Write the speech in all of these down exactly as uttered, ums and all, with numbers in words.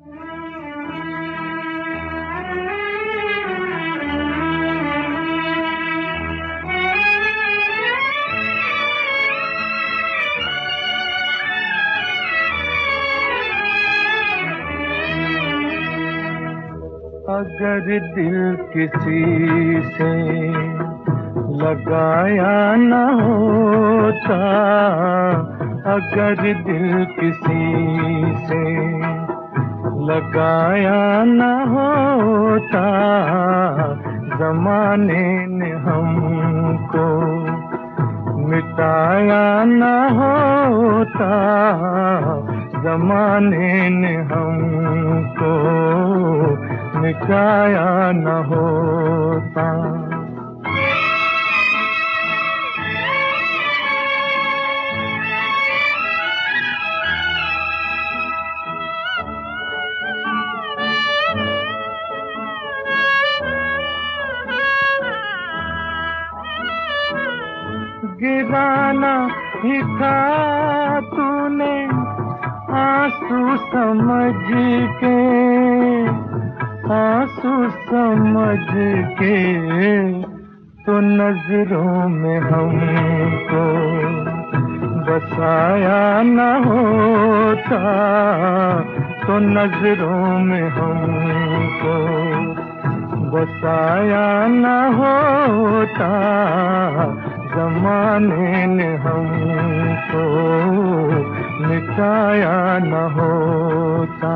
अगर दिल किसी से लगाया न होता, अगर दिल किसी से लगाया न होता, ज़माने ने हमको मिटाया न होता, ज़माने ने हमको मिटाया न होता। गिराना ही था तूने आंसू समझ के, आंसू समझ के, तो नजरों में हमको बसाया न होता, तो नजरों में हमको बसाया न होता, ज़माने ने हमको मिटाया न होता।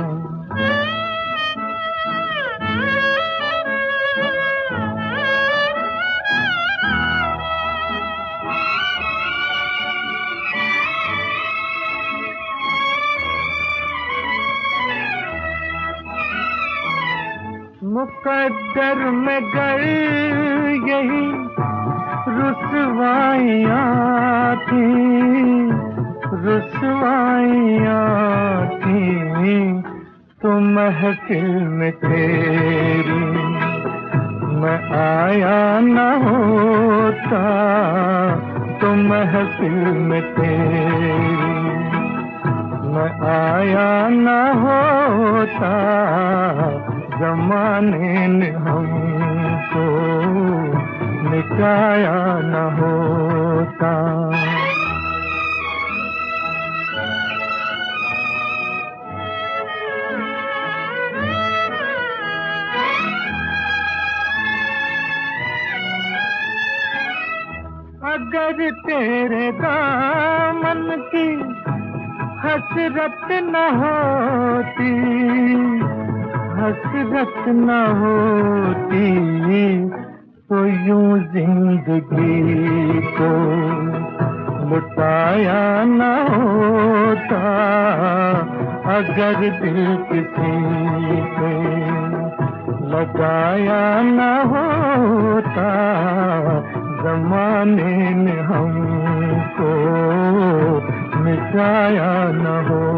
मुकद्दर में गए यही रुसवाइयाँ थी, रुसवाइयाँ थी, तो महफिल में तेरी मैं आया न होता, तो महफिल में तेरी मैं आया न होता, ज़माने ने हमको मिटाया न होता। अगर तेरे दामन की हसरत न होती, हसरत न होती, तो यूं जिंदगी को लुटाया न होता, अगर दिल किसी से लगाया न होता, ज़माने ने हमको मिटाया न हो।